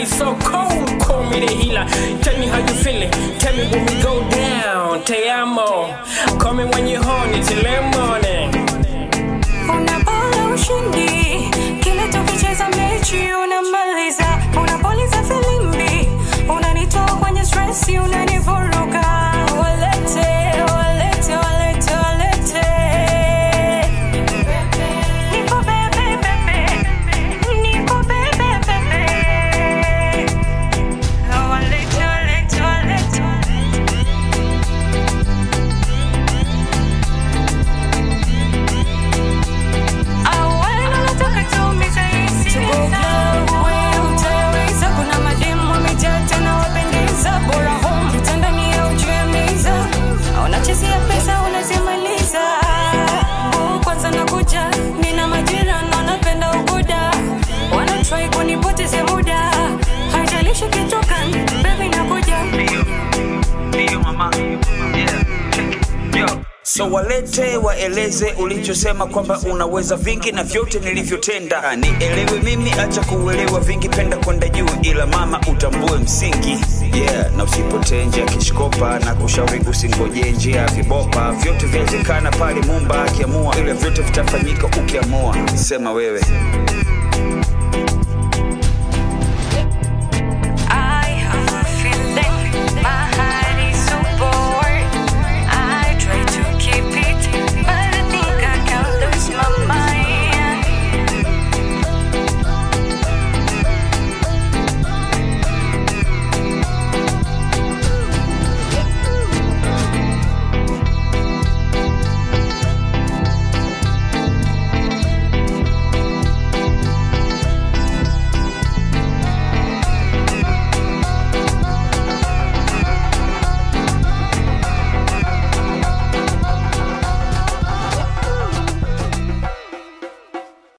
body so cold, call me the healer. Tell me how you feeling, tell me when we go down. Te amo, call me when you're horny till the morning. Unapala ushindi, kila tukicheza mechi unamaliza. Unapoliza filimbi, unanitoa kwenye stress, unanivuruga. Walete, walete, walete, walete. Nipo bebe, bebe. Nipo bebe, bebe. Walete, walete, walete. So walete waeleze ulichosema kwamba unaweza vingi na vyote nilivyotenda. Nielewe mimi acha kuelewa vingi, penda kwenda juu ila mama utambue msingi. Yeah, na usipotee njia kishkopa na kushauri usingoje njia vibopa. Vyote vyawezekana pale Muumba akiamua, ile vyote vitafanyika ukiamua. Sema wewe.